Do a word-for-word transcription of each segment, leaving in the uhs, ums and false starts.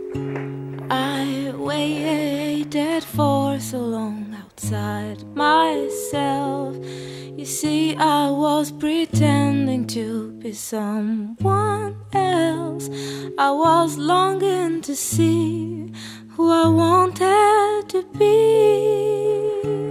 I waited for so long outside myself. You see, I was pretending to be someone else. I was longing to see who I wanted to be.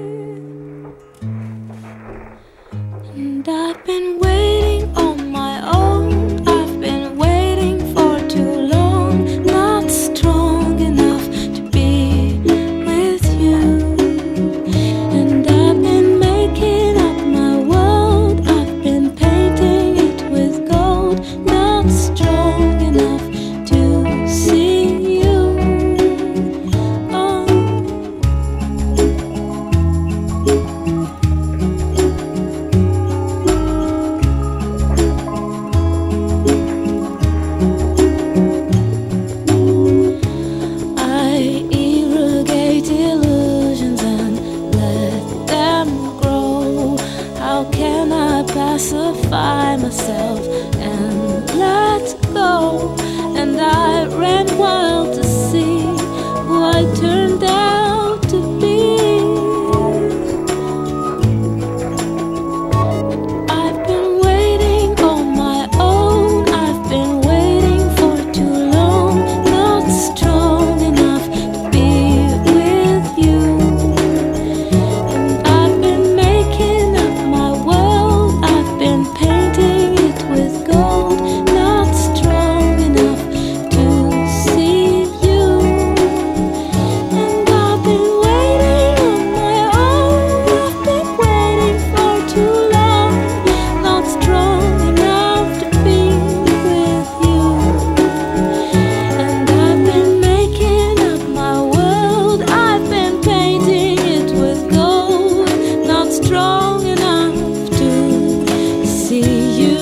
And I've been waiting on my own. I've been waiting for too long, not strong enough to be with you. And I've been making up my world. I've been painting it with gold, not strong enough to see you. Oh. I irrigate illusions and let them grow. How can I pacify myself and let go? And I ran wild to see who I turned out to be. I've been waiting on my own. I've been waiting for too long, not strong enough to be with you. And I've been making up my world. I've been painting it with gold, not strong enough to see you. And I've been waiting on my own. I've been waiting for too long, not strong enough to be with you. And I've been making up my world. I've been painting it with gold, not strong enough to see you.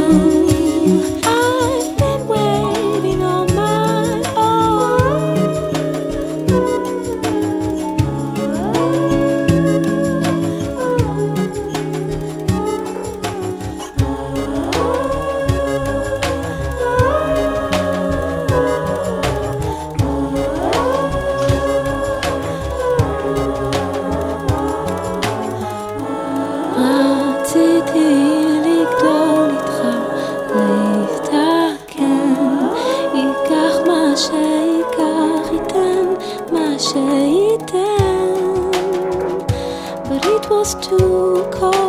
I've been waiting on my own. רציתי לגדול איתך, להתקן, ייקח מה שיקח, ייתן מה שייתן. But it was too cold.